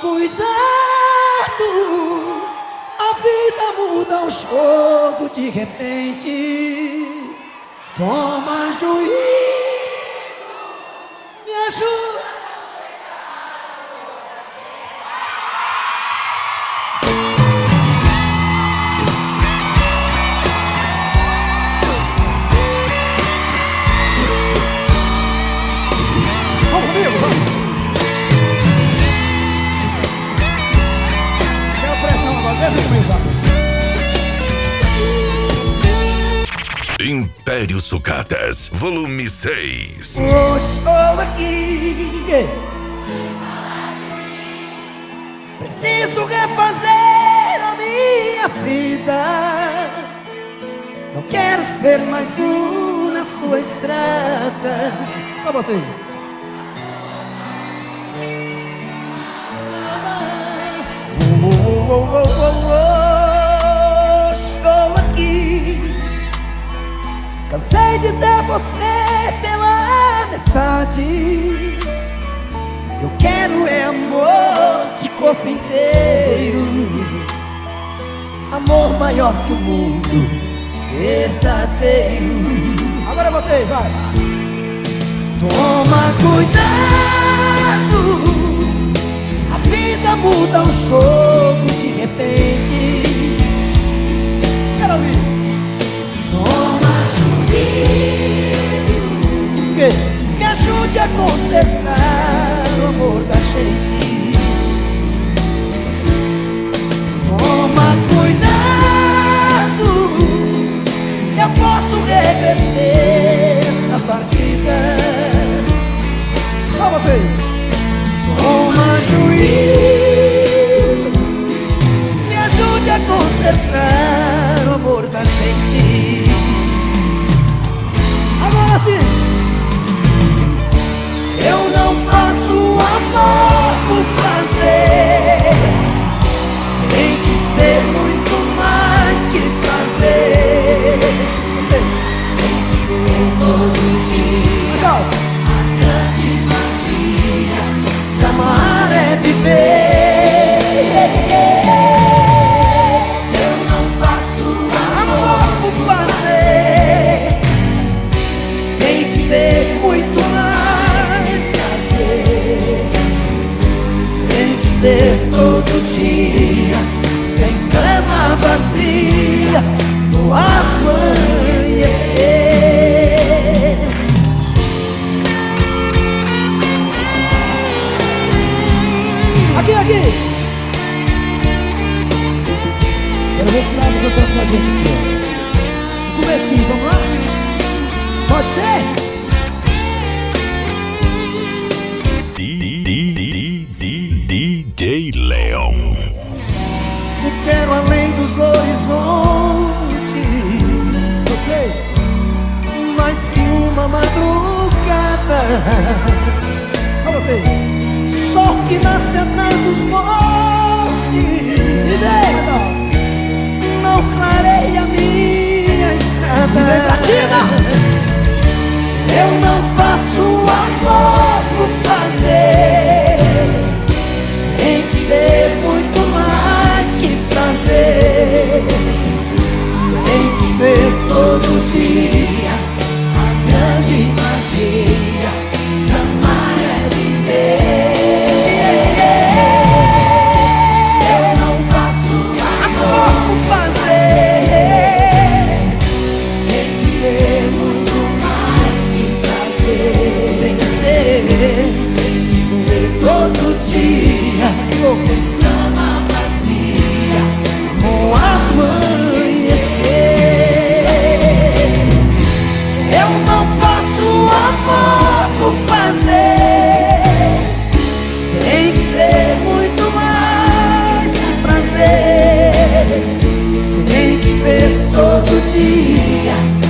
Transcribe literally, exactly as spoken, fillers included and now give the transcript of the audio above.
cuidado, a vida muda um jogo de repente. Toma juízo, me ajuda. Vamos comigo, vamos. Quero pressão agora, desde comigo, sabe? Império Sucatas, volume seis. Hoje estou aqui, preciso refazer a minha vida. Não quero ser mais um na sua estrada. Só vocês. Oh, oh, oh, oh, oh, oh. Estou aqui, cansei de ter você pela metade. Eu quero é amor de corpo inteiro, amor maior que o mundo, verdadeiro. Agora vocês, vai. Toma cuidado, a vida muda um jogo de repente. Quero ouvir. Toma juízo, me ajude a consertar o amor da gente. Toma cuidado, eu posso reverter essa partida. Só vocês. Toma juízo, me ajude a consertar o amor da gente. Agora sim. Eu não faço amor por fazer, tem que ser muito mais que prazer. Tem que ser todo dia. A grande magia de amar é viver. Eu não faço amor por fazer, tem que ser muito mais que prazer. Tem que ser todo dia, sem cama vazia, no amanhecer. Aqui, aqui. Quero ver esse lado cantando com a gente aqui, ó. No comecinho, vamos lá? Pode ser? D J Leon. Eu quero além dos horizontes, vocês, mais que uma madrugada. Só vocês. Sol que nasce atrás dos montes e vem, não clareia a minha estrada. E vem pra cima. Eu não faço amor por fazer, tem que ser muito mais que prazer. Tem que ser todo dia, a grande magia de amar é viver. Eu não faço amor por fazer, tem que ser muito mais que prazer. Tem que ser, tem que ser todo dia, sem cama vazia, com amanhecer. Eu não faço amor por fazer, tem que ser muito mais que prazer. Tem que ser todo dia,